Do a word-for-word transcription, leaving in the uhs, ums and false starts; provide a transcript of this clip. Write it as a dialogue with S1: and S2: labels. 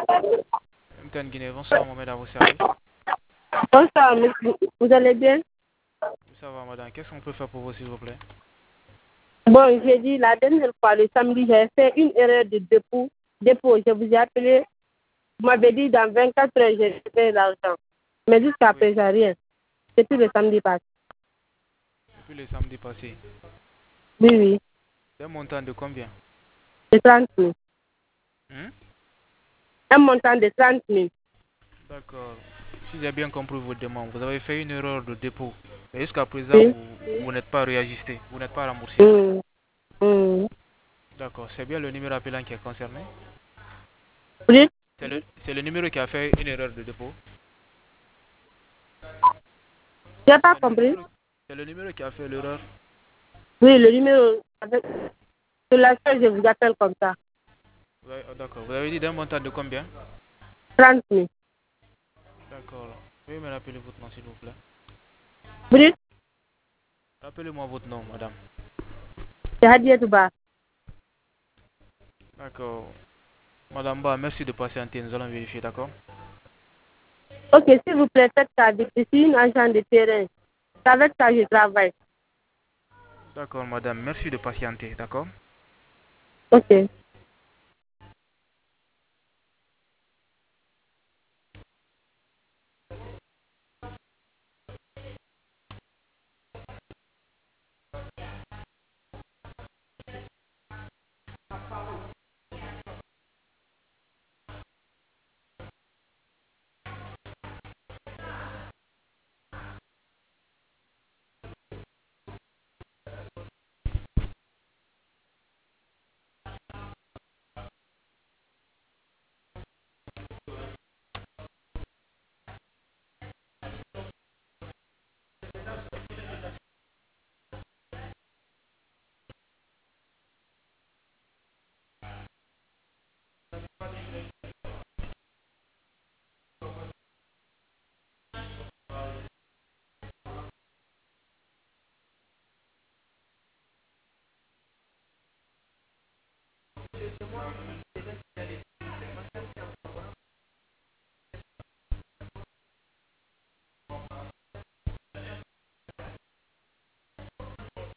S1: M T N Guinée, bonsoir Mohamed à vos services.
S2: Bonsoir, monsieur. Vous allez bien?
S1: Ça va madame, qu'est-ce qu'on peut faire pour vous s'il vous plaît?
S2: Bon, j'ai dit la dernière fois, le samedi, j'ai fait une erreur de dépôt. Dépôt, je vous ai appelé. Vous m'avez dit dans vingt-quatre heures, j'ai fait l'argent. Mais jusqu'à
S1: Oui,
S2: présent, rien. Depuis le samedi passé.
S1: depuis le samedi passé.
S2: Oui, oui.
S1: Un montant de combien?
S2: De trente mille.
S1: Hmm?
S2: Un montant de trente mille.
S1: D'accord. Si j'ai bien compris votre demande, vous avez fait une erreur de dépôt. Et jusqu'à présent,
S2: Oui.
S1: vous, vous n'êtes pas réajusté, vous n'êtes pas remboursé.
S2: Hum, hum.
S1: D'accord, c'est bien le numéro appelant qui est concerné.
S2: Oui,
S1: C'est le, c'est le numéro qui a fait une erreur de dépôt.
S2: j'ai pas
S1: C'est le
S2: compris.
S1: numéro, c'est le numéro qui a fait l'erreur.
S2: Oui, le numéro. avec- C'est la seule, je vous appelle comme ça.
S1: Vous avez- oh, d'accord, vous avez dit d'un montant de combien?
S2: Trente mille.
S1: D'accord. Veuillez me rappeler votre nom s'il vous plaît.
S2: Oui,
S1: Rappelez-moi votre nom, madame.
S2: c'est Hadia Touba.
S1: D'accord. Madame Ba, merci de patienter, nous allons vérifier, d'accord?
S2: Ok, s'il vous plaît, faites ça. Je suis une agent de terrain. C'est avec ça que je travaille.
S1: D'accord, madame, merci de patienter, d'accord?
S2: Ok.